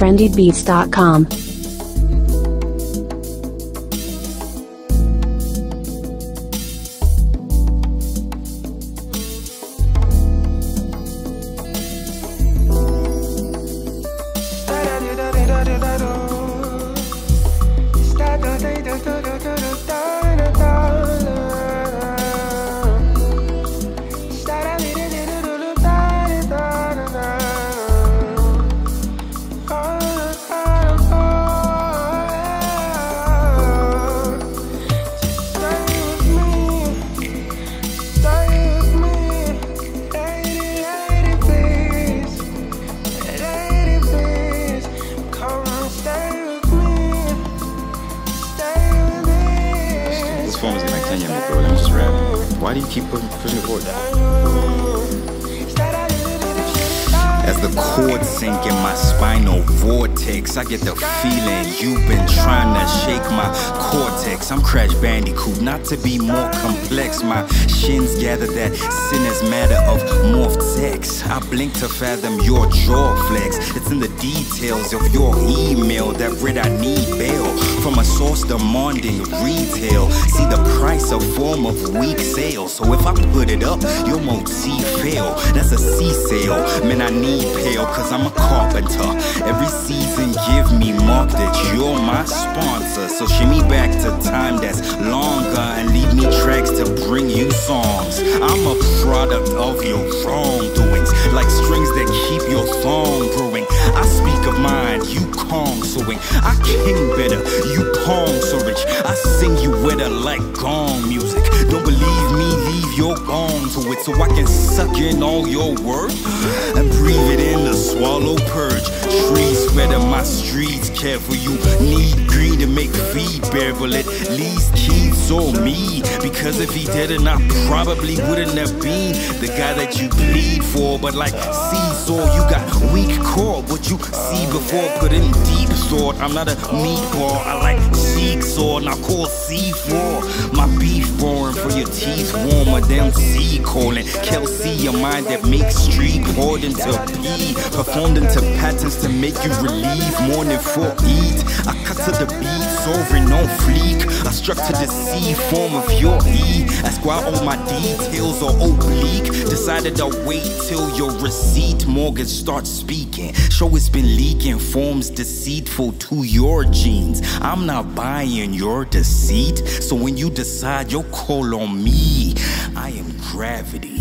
trendybeats.com. Why do you keep pushing it forward? As the chords sink in my spinal vortex, I get the feeling you've been trying to shake my cortex. I'm Crash Bandicoot, not to be more complex. My shins gather that sinner's matter of morphed sex. I blink to fathom your jaw flex. It's in the details of your email that read I need bail from a source demanding retail. See the price of form of weak sales. So if I put it up, your motif fail. That's a sea sail. Man, I need pale, cause I'm a carpenter. Every season give me mark that you're my sponsor. So shimmy back to time that's longer and leave me tracks to bring you songs. I'm a product of your wrongdoings, like strings that keep your thong brewing. I speak of mine, you Kong suing. I king better, you pong so rich. I sing you wetter like gong music. Don't believe me, leave your gong to it, so I can suck in all your words and breathe it in the swallow purge. Trees spread in my streets, careful you need green to make feed bearable. At least Keats or me, because if he didn't, I probably wouldn't have been the guy that you plead for. But like seesaw, you got weak core. What you see before put in deep thought. I'm not a meatball, I like jigsaw, now call C4. My beef roaring for your teeth warmer than sea calling. Kelsey, your mind that makes street poured into pee, performed into patterns to make you relieve morning for eat. I cut to the beat, soaring on fleek. I struck to the C form of your E. Ask why all my details are oblique. Decided I'll wait till your receipt mortgage starts speaking. Show it's been leaking, forms deceitful to your genes. I'm not buying your deceit, so when you decide you'll call on me, I am gravity.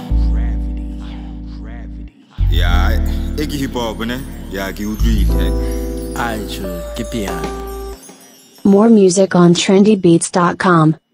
Ja, ik hip hop, né? Ja, ik doe het. More music on trendybeats.com.